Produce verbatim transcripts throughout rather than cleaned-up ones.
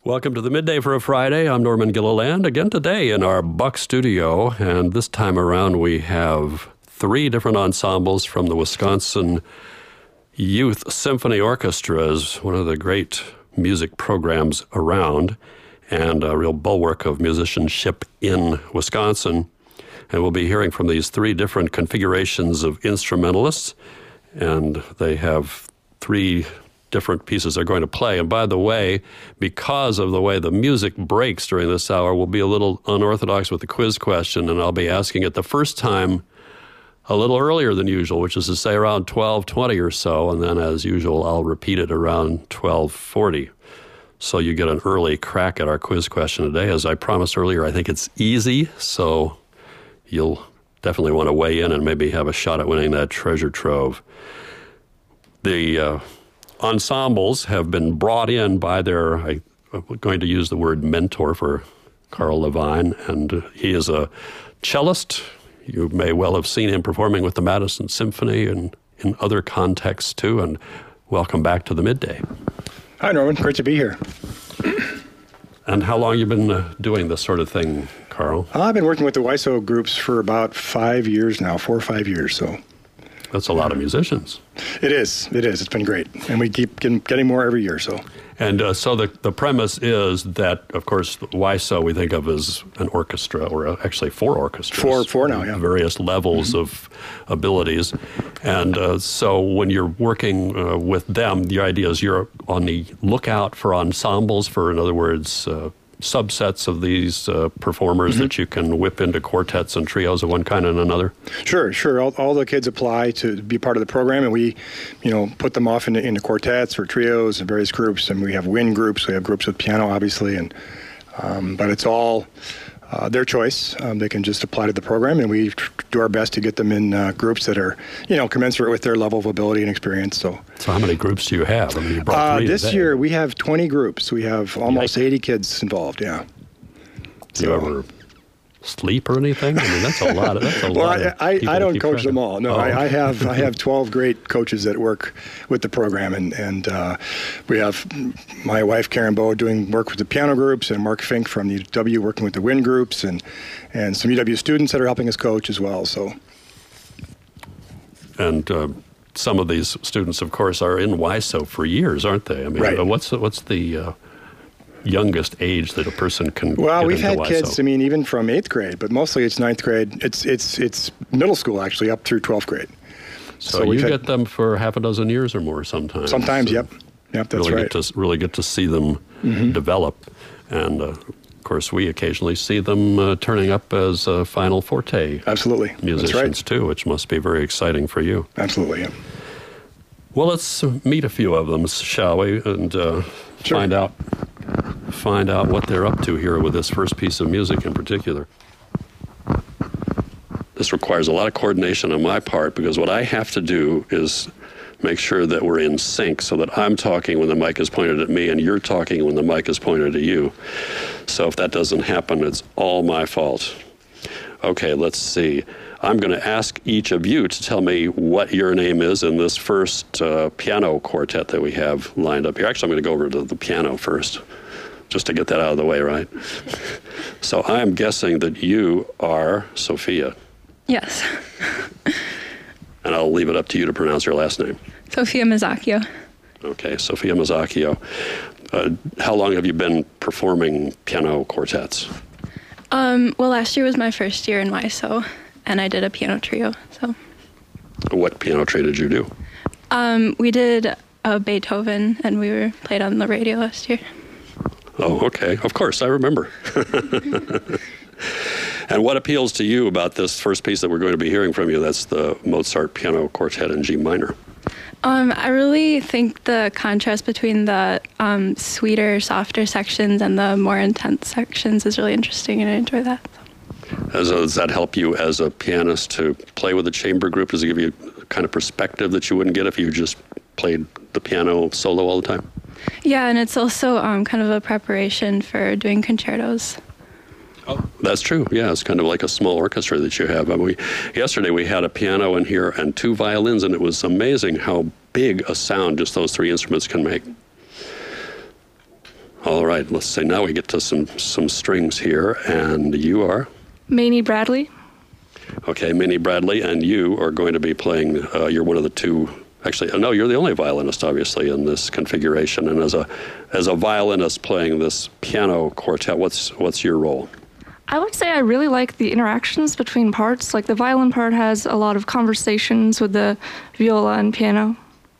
Welcome to the Midday for a Friday. I'm Norman Gilliland, again today in our Buck studio, and this time around we have three different ensembles from the Wisconsin Youth Symphony Orchestra, as one of the great music programs around and a real bulwark of musicianship in Wisconsin. And we'll be hearing from these three different configurations of instrumentalists, and they have three different pieces they're going to play. And by the way, because of the way the music breaks during this hour, we'll be a little unorthodox with the quiz question, and I'll be asking it the first time a little earlier than usual, which is to say around twelve twenty or so, and then as usual, I'll repeat it around twelve forty. So you get an early crack at our quiz question today. As I promised earlier, I think it's easy, so you'll definitely want to weigh in and maybe have a shot at winning that treasure trove. The uh, ensembles have been brought in by their, I, I'm going to use the word mentor for Carl Levine, and he is a cellist. You may well have seen him performing with the Madison Symphony and in other contexts too, and welcome back to the Midday. Hi, Norman. Great to be here. And how long have you been uh, doing this sort of thing, Carl? I've been working with the W I S O groups for about five years now, four or five years, so. That's a lot of musicians. It is. It is. It's been great. And we keep getting, getting more every year, so. And uh, so the, the premise is that, of course, W I S O we think of as an orchestra, or actually four orchestras. Four, four now, yeah. Various levels mm-hmm. of abilities. And uh, so when you're working uh, with them, the idea is you're on the lookout for ensembles, for, in other words, uh, subsets of these uh, performers mm-hmm. that you can whip into quartets and trios of one kind and another? Sure, sure. All, all the kids apply to be part of the program, and we, you know, put them off into, into quartets or trios and various groups. And we have wind groups. We have groups with piano, obviously, and um, but it's all uh, their choice. Um, they can just apply to the program, and we tr- do our best to get them in uh, groups that are, you know, commensurate with their level of ability and experience. So, so how many groups do you have? I mean, you brought three uh, this today. year we have twenty groups. We have almost Yikes. eighty kids involved. Yeah. Do you ever sleep or anything? I mean, that's a lot. Of, that's a well, lot. Of I, I, I don't coach track. them all. No, oh. I, I have I have twelve great coaches that work with the program, and and uh, we have my wife Karen Bowe doing work with the piano groups, and Mark Fink from the U W working with the wind groups, and and some U W students that are helping us coach as well. So, and uh, some of these students, of course, are in W I S O for years, aren't they? I mean, right. what's the, what's the uh, youngest age that a person can well get we've into had W I S O? kids, I mean, even from eighth grade, but mostly it's ninth grade. It's it's it's middle school actually, up through twelfth grade. So, so you get had, them for half a dozen years or more sometimes. Sometimes, so yep, yep, that's really right. Get to, really get to see them mm-hmm. develop, and uh, of course we occasionally see them uh, turning up as uh, Final Forte absolutely musicians that's right. too, which must be very exciting for you. Absolutely, yeah. Well, let's meet a few of them, shall we, and uh, sure. find out. find out what they're up to here with this first piece of music in particular. This requires a lot of coordination on my part, because what I have to do is make sure that we're in sync so that I'm talking when the mic is pointed at me and you're talking when the mic is pointed at you. So if that doesn't happen, it's all my fault. Okay, let's see. I'm going to ask each of you to tell me what your name is in this first uh, piano quartet that we have lined up here. Actually, I'm going to go over to the piano first, just to get that out of the way, right? So I'm guessing that you are Sophia. Yes. And I'll leave it up to you to pronounce your last name. Sophia Mazzacchio. Okay, Sophia Mazzacchio. Uh, how long have you been performing piano quartets? Um, well, last year was my first year in W I S O, and I did a piano trio. So. What piano trio did you do? Um, we did a Beethoven, and we were played on the radio last year. Oh, okay. Of course, I remember. And what appeals to you about this first piece that we're going to be hearing from you? That's the Mozart Piano Quartet in G minor. Um, I really think the contrast between the um, sweeter, softer sections and the more intense sections is really interesting, and I enjoy that. As a, does that help you as a pianist to play with a chamber group? Does it give you a kind of perspective that you wouldn't get if you just played the piano solo all the time? Yeah, and it's also um, kind of a preparation for doing concertos. Oh, that's true. Yeah, it's kind of like a small orchestra that you have. I mean, we, yesterday we had a piano in here and two violins, and it was amazing how big a sound just those three instruments can make. All right, let's say now we get to some, some strings here, and you are? Maney Bradley. Okay, Minnie Bradley, and you are going to be playing, uh, you're one of the two, actually, no, you're the only violinist, obviously, in this configuration. And as a as a violinist playing this piano quartet, what's what's your role? I would say I really like the interactions between parts. Like the violin part has a lot of conversations with the viola and piano.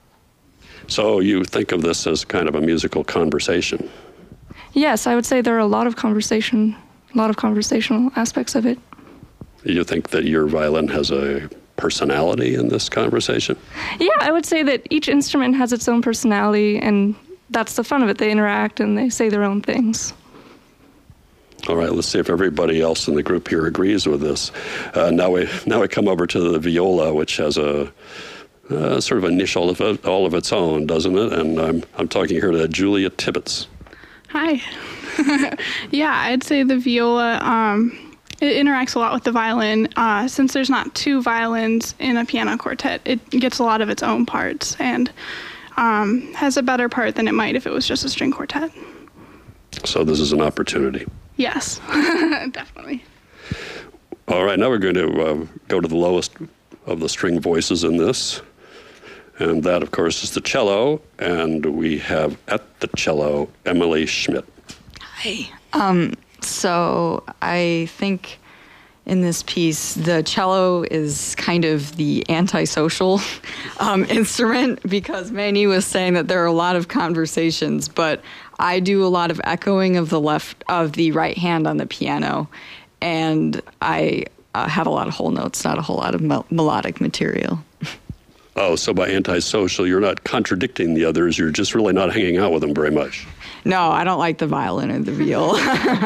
So you think of this as kind of a musical conversation? Yes, I would say there are a lot of conversation, a lot of conversational aspects of it. You think that your violin has a personality in this conversation? Yeah, I would say that each instrument has its own personality, and that's the fun of it. They interact and they say their own things. All right, let's see if everybody else in the group here agrees with this. Uh, now we now we come over to the viola, which has a uh, sort of a niche all of, it, all of its own, doesn't it? And I'm I'm talking here to Julia Tibbetts. Hi. Yeah, I'd say the viola. Um, It interacts a lot with the violin. Uh, since there's not two violins in a piano quartet, it gets a lot of its own parts and um, has a better part than it might if it was just a string quartet. So this is an opportunity. Yes, definitely. All right, now we're going to uh, go to the lowest of the string voices in this. And that, of course, is the cello. And we have at the cello, Emily Schmidt. Hi. Um, So I think in this piece, the cello is kind of the antisocial um, instrument, because Manny was saying that there are a lot of conversations, but I do a lot of echoing of the left of the right hand on the piano, and I uh, have a lot of whole notes, not a whole lot of mel- melodic material. Oh, so by antisocial, you're not contradicting the others, you're just really not hanging out with them very much. No, I don't like the violin or the viola.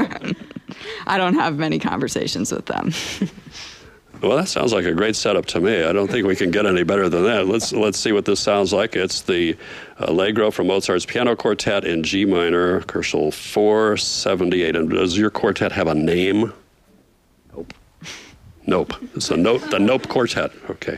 I don't have many conversations with them. Well, that sounds like a great setup to me. I don't think we can get any better than that. Let's let's see what this sounds like. It's the Allegro from Mozart's Piano Quartet in G minor, Koelschel four seventy-eight. And does your quartet have a name? Nope. Nope. It's a nope, the Nope Quartet. Okay.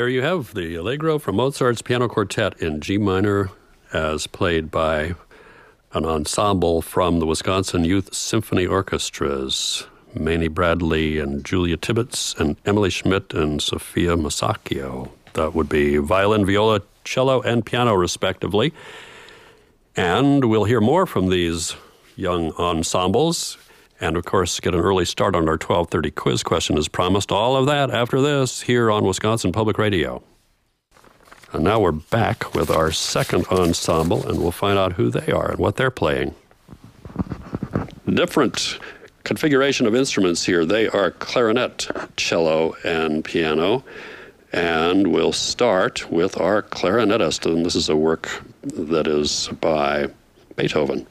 there you have the Allegro from Mozart's Piano Quartet in G minor, as played by an ensemble from the Wisconsin Youth Symphony Orchestras, Manny Bradley and Julia Tibbetts and Emily Schmidt and Sophia Masacchio. That would be violin, viola, cello, and piano, respectively. And we'll hear more from these young ensembles. And, of course, get an early start on our twelve thirty quiz question as promised. All of that after this here on Wisconsin Public Radio. And now we're back with our second ensemble, and we'll find out who they are and what they're playing. Different configuration of instruments here. They are clarinet, cello, and piano. And we'll start with our clarinetist, and this is a work that is by Beethoven.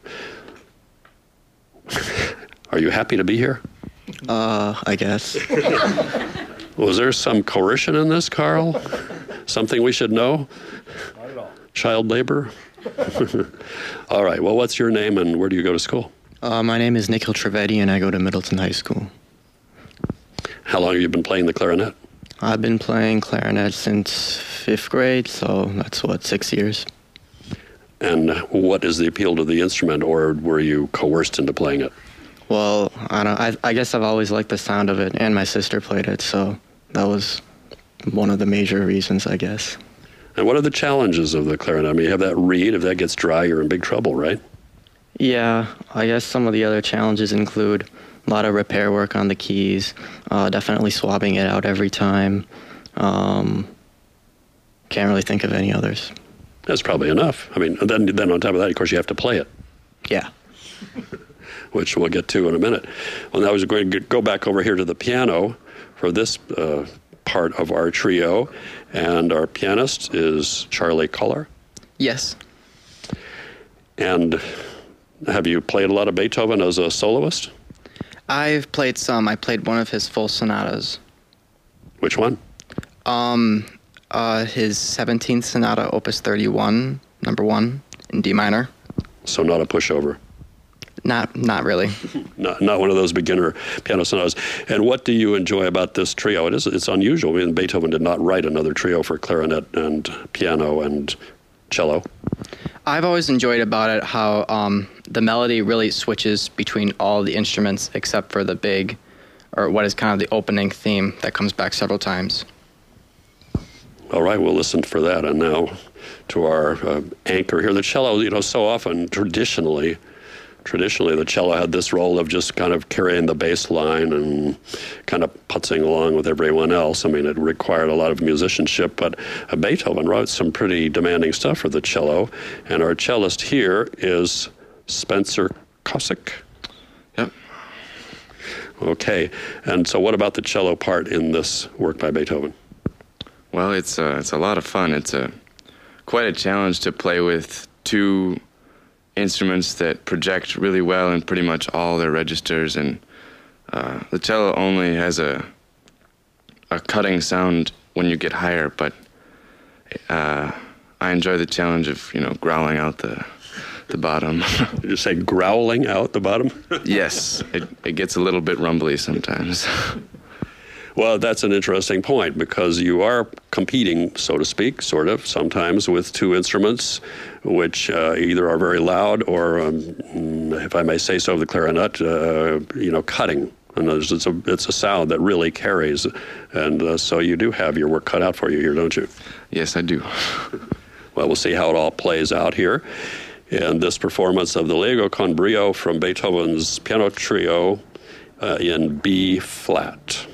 Are you happy to be here? Uh, I guess. Was there some coercion in this, Carl? Something we should know? Not at all. Child labor? All right, well, what's your name and where do you go to school? Uh, my name is Nikhil Trivedi, and I go to Middleton High School. How long have you been playing the clarinet? I've been playing clarinet since fifth grade, so that's, what, six years? And what is the appeal to the instrument, or were you coerced into playing it? Well, I don't. I, I guess I've always liked the sound of it, and my sister played it, so that was one of the major reasons, I guess. And what are the challenges of the clarinet? I mean, you have that reed. If that gets dry, you're in big trouble, right? Yeah, I guess some of the other challenges include a lot of repair work on the keys, uh, definitely swabbing it out every time. Um, can't really think of any others. That's probably enough. I mean, then, then on top of that, of course, you have to play it. Yeah. Which we'll get to in a minute. Well, now we're going to go back over here to the piano for this uh, part of our trio. And our pianist is Charlie Culler. Yes. And have you played a lot of Beethoven as a soloist? I've played some. I played one of his full sonatas. Which one? Um, uh, his seventeenth Sonata, Opus thirty-one, number one, in D minor. So not a pushover. Not not really. not not one of those beginner piano sonatas. And what do you enjoy about this trio? It is it's unusual. I mean, Beethoven did not write another trio for clarinet and piano and cello. I've always enjoyed about it how um, the melody really switches between all the instruments except for the big, or what is kind of the opening theme that comes back several times. All right, we'll listen for that. And now to our uh, anchor here. The cello, you know, so often, traditionally, Traditionally, the cello had this role of just kind of carrying the bass line and kind of putzing along with everyone else. I mean, it required a lot of musicianship, but uh, Beethoven wrote some pretty demanding stuff for the cello. And our cellist here is Spencer Kosick. Yep. Okay. And so what about the cello part in this work by Beethoven? Well, it's uh, it's a lot of fun. It's a quite a challenge to play with two instruments that project really well in pretty much all their registers, and uh, the cello only has a a cutting sound when you get higher, but uh, I enjoy the challenge of, you know, growling out the the bottom. Did you say growling out the bottom? Yes, it, it gets a little bit rumbly sometimes. Well, that's an interesting point, because you are competing, so to speak, sort of, sometimes with two instruments, which uh, either are very loud or, um, if I may say so, the clarinet, uh, you know, cutting. And it's a, it's a sound that really carries. And uh, so you do have your work cut out for you here, don't you? Yes, I do. Well, we'll see how it all plays out here in this performance of the Allegro con brio from Beethoven's Piano Trio uh, in B flat.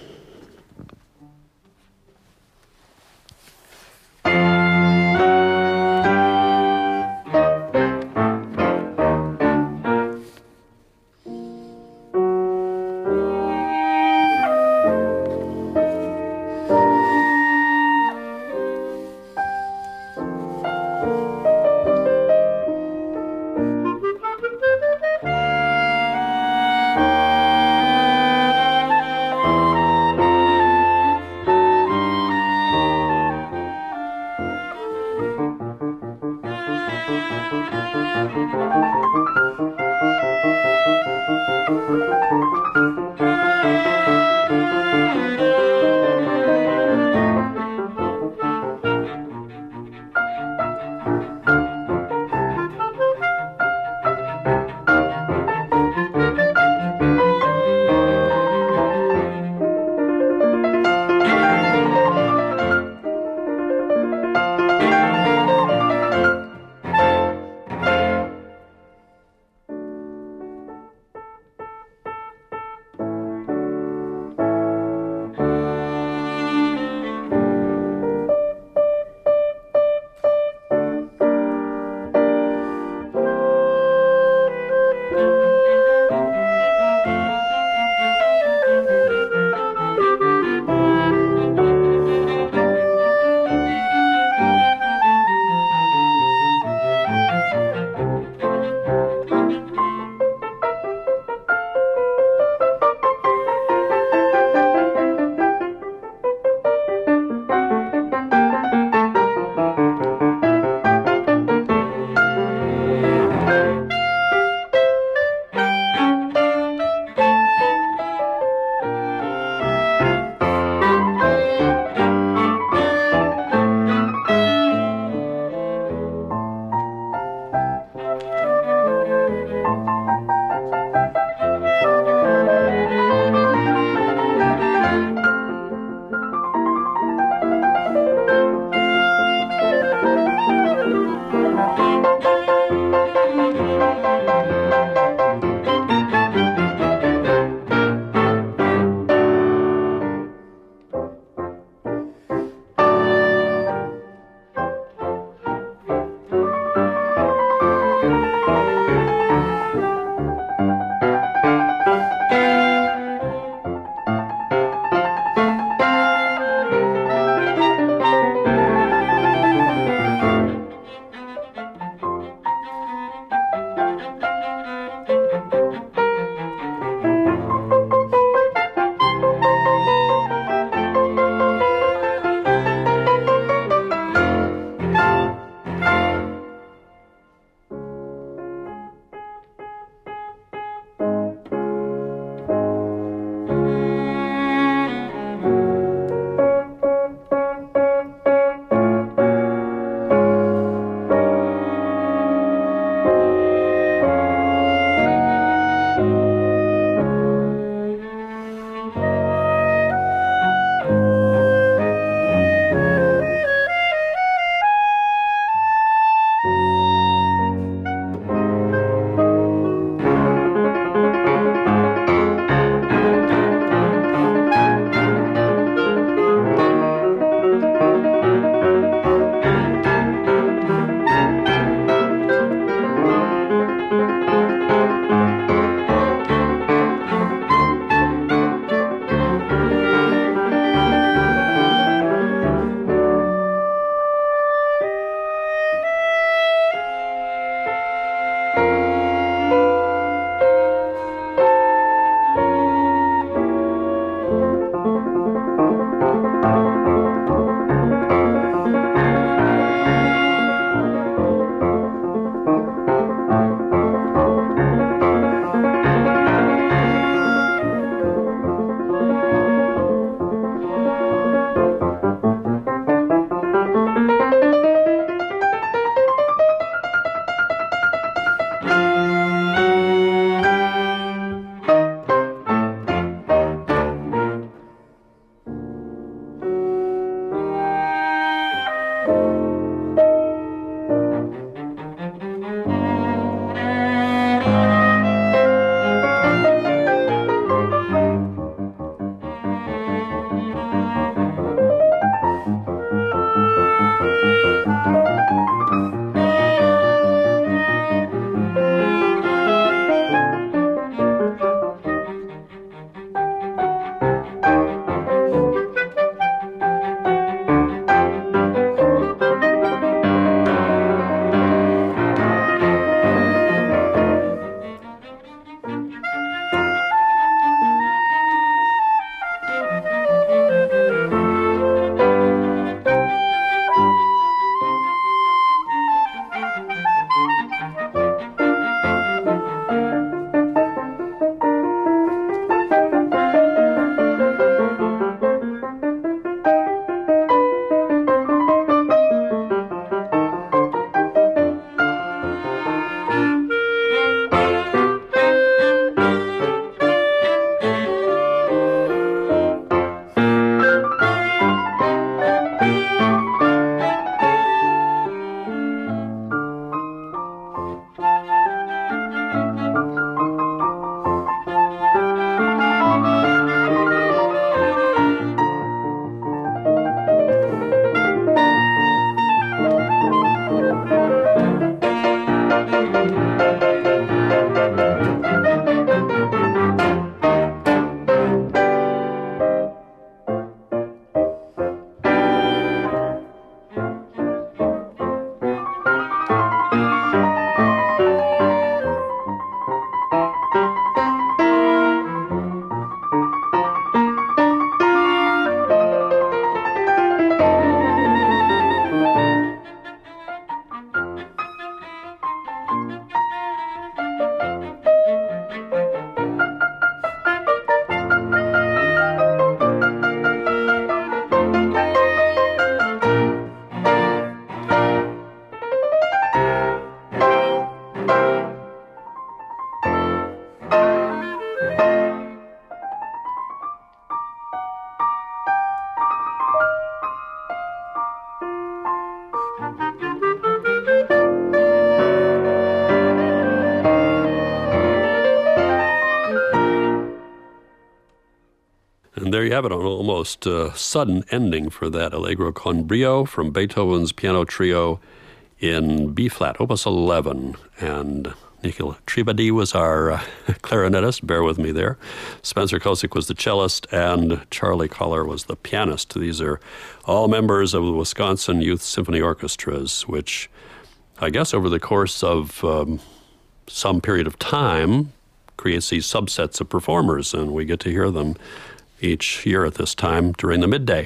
And there you have it, an almost uh, sudden ending for that Allegro con brio from Beethoven's Piano Trio in B-flat, Opus eleven. And Nikhil Trivedi was our uh, clarinetist, bear with me there. Spencer Kosick was the cellist, and Charlie Collar was the pianist. These are all members of the Wisconsin Youth Symphony Orchestras, which I guess over the course of um, some period of time creates these subsets of performers, and we get to hear them each year at this time during the midday.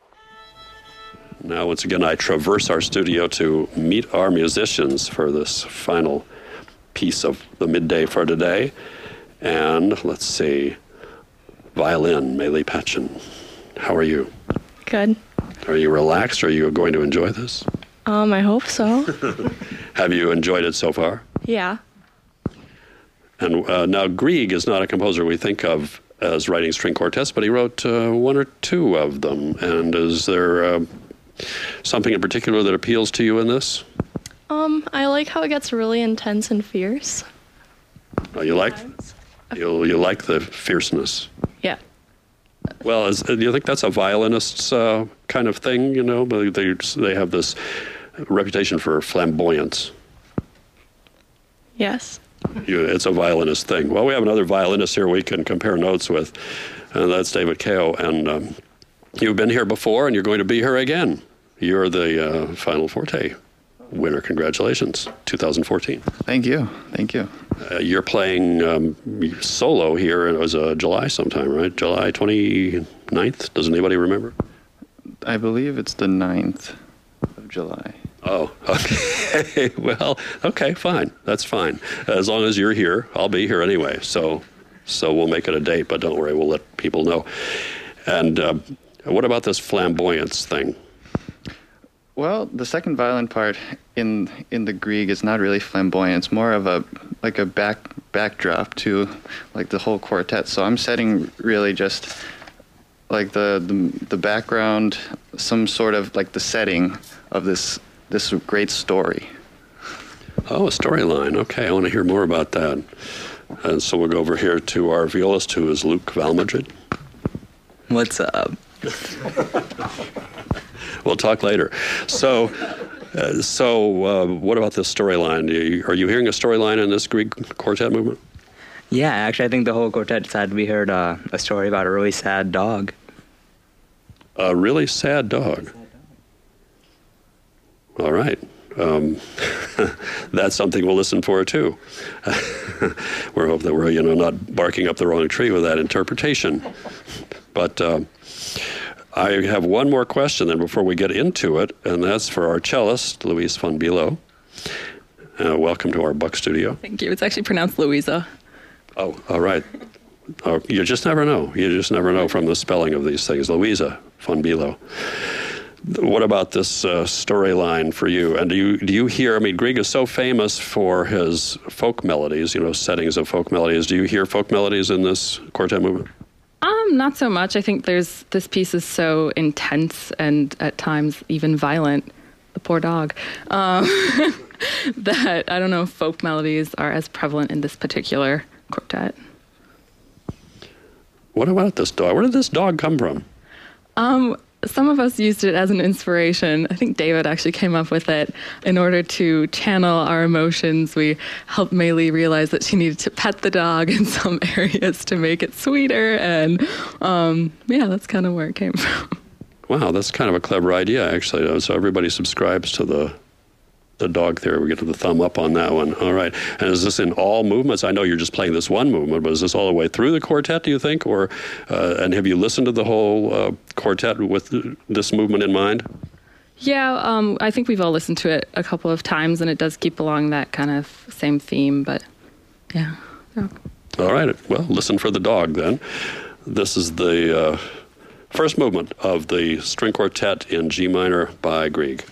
Now, once again, I traverse our studio to meet our musicians for this final piece of the midday for today. And let's see, violin, Maylee Patchen. How are you? Good. Are you relaxed? Or are you going to enjoy this? Um, I hope so. Have you enjoyed it so far? Yeah. And uh, now, Grieg is not a composer we think of as writing string quartets, but he wrote uh, one or two of them. And is there uh, something in particular that appeals to you in this? Um, I like how it gets really intense and fierce. Oh, you like you you like the fierceness? Yeah. Well, is, do you think that's a violinist's uh, kind of thing? You know, they they they have this reputation for flamboyance. Yes. You, it's a violinist thing. Well, we have another violinist here we can compare notes with, and that's David Kao. And um, you've been here before, and you're going to be here again. You're the uh, Final Forte winner. Congratulations, two thousand fourteen. Thank you. Thank you. Uh, you're playing um, solo here. It was uh, July sometime, right? July twenty-ninth? Does anybody remember? I believe it's the ninth of July. Oh, okay. Well, okay, fine. That's fine. As long as you're here, I'll be here anyway. So so we'll make it a date, but don't worry, we'll let people know. And uh, what about this flamboyance thing? Well, the second violin part in in the Grieg is not really flamboyant. It's more of a like a back backdrop to like the whole quartet. So I'm setting really just like the the, the background, some sort of like the setting of this this great story. Oh, a storyline. Okay, I want to hear more about that. And so we'll go over here to our violist, who is Luke Valmadrid. What's up? We'll talk later. So, uh, so uh, what about this storyline? Are you hearing a storyline in this Grieg quartet movement? Yeah, actually, I think the whole quartet decided we heard uh, a story about a really sad dog. A really sad dog. All right. Um, that's something we'll listen for too. We're hoping that we're, you know, not barking up the wrong tree with that interpretation. But uh, I have one more question then before we get into it, and that's for our cellist, Louise von Bilo. Uh, welcome to our Buck studio. Thank you. It's actually pronounced Louisa. Oh, all right. Oh, you just never know. You just never know from the spelling of these things. Louisa von Bilo. What about this uh, storyline for you? And do you do you hear, I mean, Grieg is so famous for his folk melodies, you know, settings of folk melodies. Do you hear folk melodies in this quartet movement? Um, not so much. I think there's this piece is so intense and at times even violent. The poor dog. Um, that I don't know if folk melodies are as prevalent in this particular quartet. What about this dog? Where did this dog come from? Um, some of us used it as an inspiration. I think David actually came up with it in order to channel our emotions. We helped Maylee realize that she needed to pet the dog in some areas to make it sweeter. And um, yeah, that's kind of where it came from. Wow, that's kind of a clever idea, actually. So everybody subscribes to the the dog theory. We get to the thumb up on that one. All right. And is this in all movements? I know you're just playing this one movement, but is this all the way through the quartet, do you think? Or uh, and have you listened to the whole uh, quartet with this movement in mind? Yeah, um, I think we've all listened to it a couple of times, and it does keep along that kind of same theme, but yeah. yeah. All right. Well, listen for the dog, then. This is the uh, first movement of the string quartet in G minor by Grieg.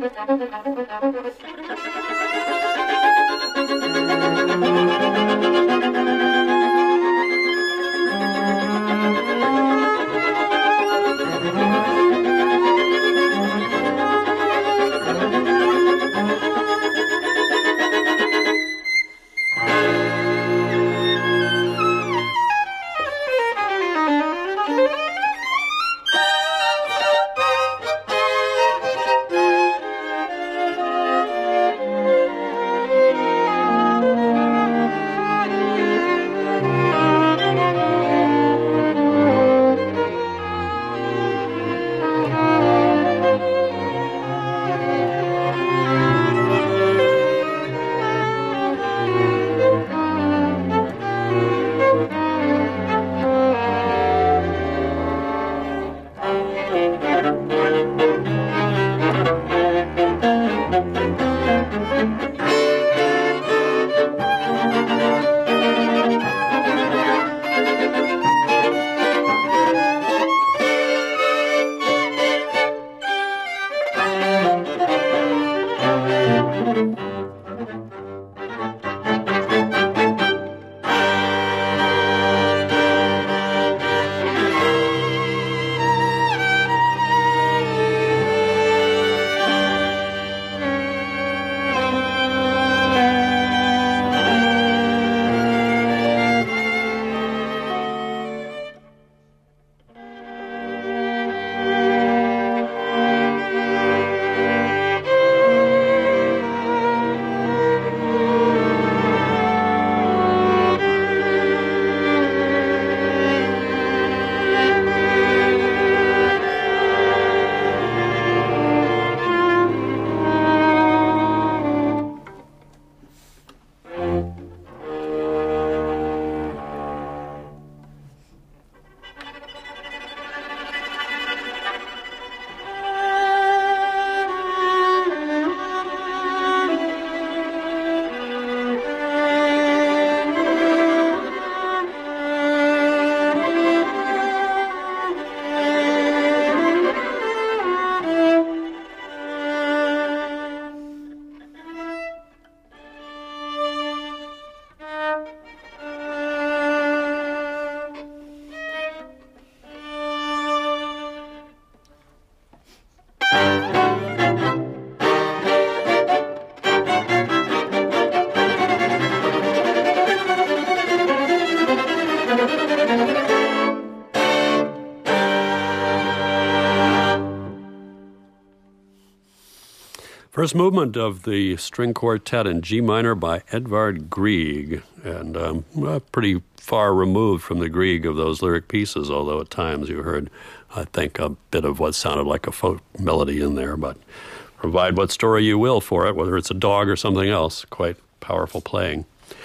First movement of the string quartet in G minor by Edvard Grieg, and um, uh, pretty far removed from the Grieg of those lyric pieces, although at times you heard, I think, a bit of what sounded like a folk melody in there, but provide what story you will for it, whether it's a dog or something else. Quite powerful playing.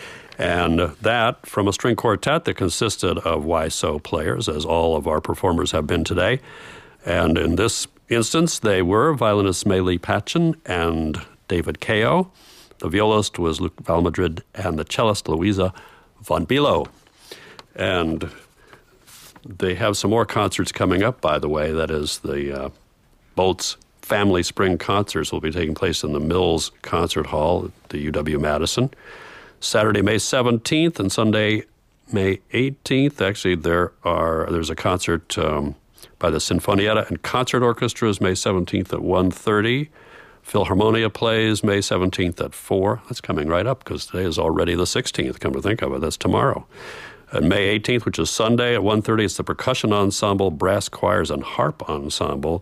And that from a string quartet that consisted of Why So players, as all of our performers have been today. And in this instance, they were violinist May-Lee Patchen and David Kao. The violist was Luc Valmadrid, and the cellist Louisa von Bilo. And they have some more concerts coming up, by the way. That is, the uh, Bolt's Family Spring Concerts will be taking place in the Mills Concert Hall at the U W-Madison. Saturday, May seventeenth, and Sunday, May eighteenth. Actually, there are there's a concert um, by the Sinfonietta and Concert Orchestras May seventeenth at one thirty. Philharmonia plays May seventeenth at four. That's coming right up because today is already the sixteenth, come to think of it. That's tomorrow. And May eighteenth, which is Sunday at one thirty, it's the Percussion Ensemble, Brass Choirs, and Harp Ensemble.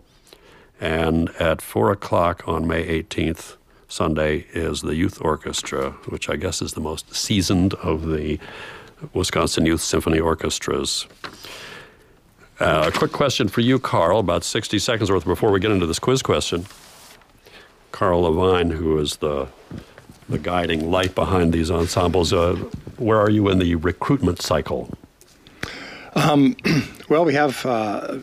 And at four o'clock on May eighteenth, Sunday, is the Youth Orchestra, which I guess is the most seasoned of the Wisconsin Youth Symphony Orchestras. Uh, a quick question for you, Carl, about sixty seconds worth before we get into this quiz question. Carl Levine, who is the the guiding light behind these ensembles, uh, where are you in the recruitment cycle? Um, well, we have, uh,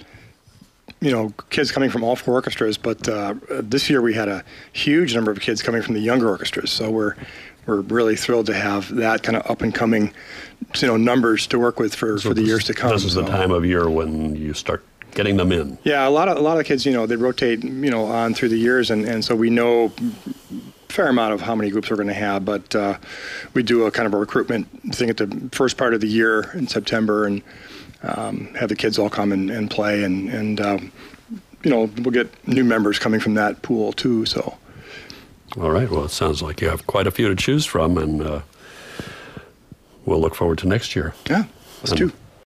you know, kids coming from all four orchestras, but uh, this year we had a huge number of kids coming from the younger orchestras, so we're we're really thrilled to have that kind of up-and-coming, you know, numbers to work with for, so for the this, years to come. This is so. the time of year when you start getting them in. Yeah, a lot of a lot of the kids, you know, they rotate, you know, on through the years, and, and so we know a fair amount of how many groups we're going to have. But uh, we do a kind of a recruitment thing at the first part of the year in September, and um, have the kids all come and, and play, and and um, you know, we'll get new members coming from that pool too. So. All right. Well, it sounds like you have quite a few to choose from, and uh, we'll look forward to next year. Yeah, let's and do.